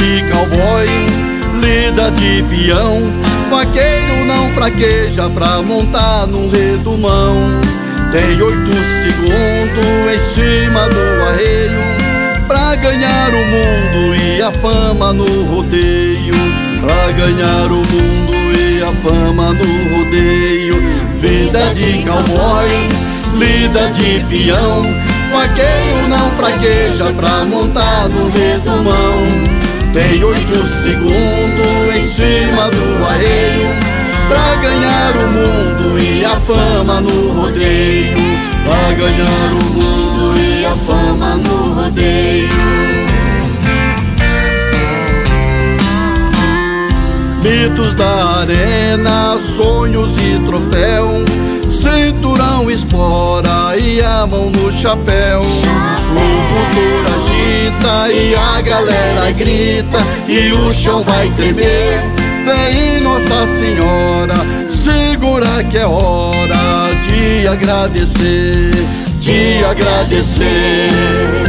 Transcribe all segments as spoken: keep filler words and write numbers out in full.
de cowboy, lida de peão, vaqueiro não fraqueja pra montar num redumão. Tem oito segundos em cima do arreio pra ganhar o mundo e a fama no rodeio. Pra ganhar o mundo e a fama no rodeio. Vida de cowboy, lida de peão, vaqueiro não fraqueja pra montar no redumão. Tem oito segundos em cima do arreio pra ganhar o mundo e a fama no rodeio. Pra ganhar o mundo e a fama no rodeio. Mitos da arena, sonhos e troféu, cinturão, espora e a mão no chapéu. O doutor agita e a galera grita e o chão vai tremer. Vem Nossa Senhora, segura que é hora de agradecer, de agradecer.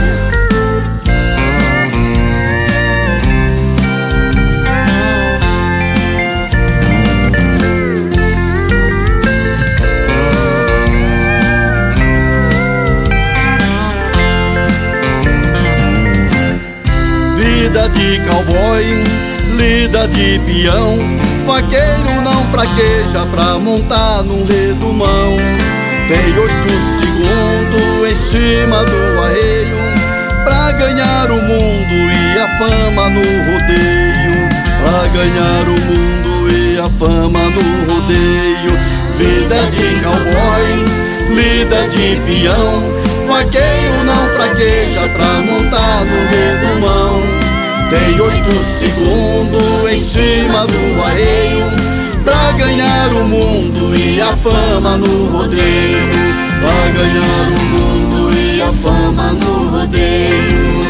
Lida de cowboy, lida de peão, vaqueiro não fraqueja pra montar num redumão. Tem oito segundos em cima do arreio pra ganhar o mundo e a fama no rodeio. Pra ganhar o mundo e a fama no rodeio. Vida de cowboy, lida de peão, vaqueiro não fraqueja pra montar no redumão. Tem oito segundos em cima do arreio pra ganhar o mundo e a fama no rodeio. Pra ganhar o mundo e a fama no rodeio.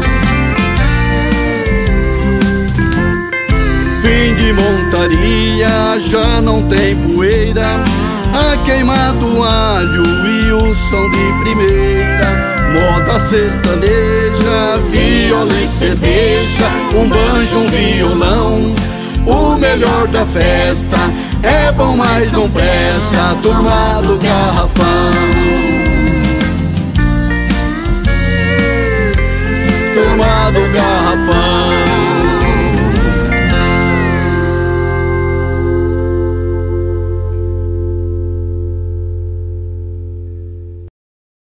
Fim de montaria, já não tem poeira, a queima do alho e o som de primeira. Moda sertaneja, viola e cerveja, um banjo, um violão. O melhor da festa é bom, mas não presta, turma do garrafão. Turma do garrafão.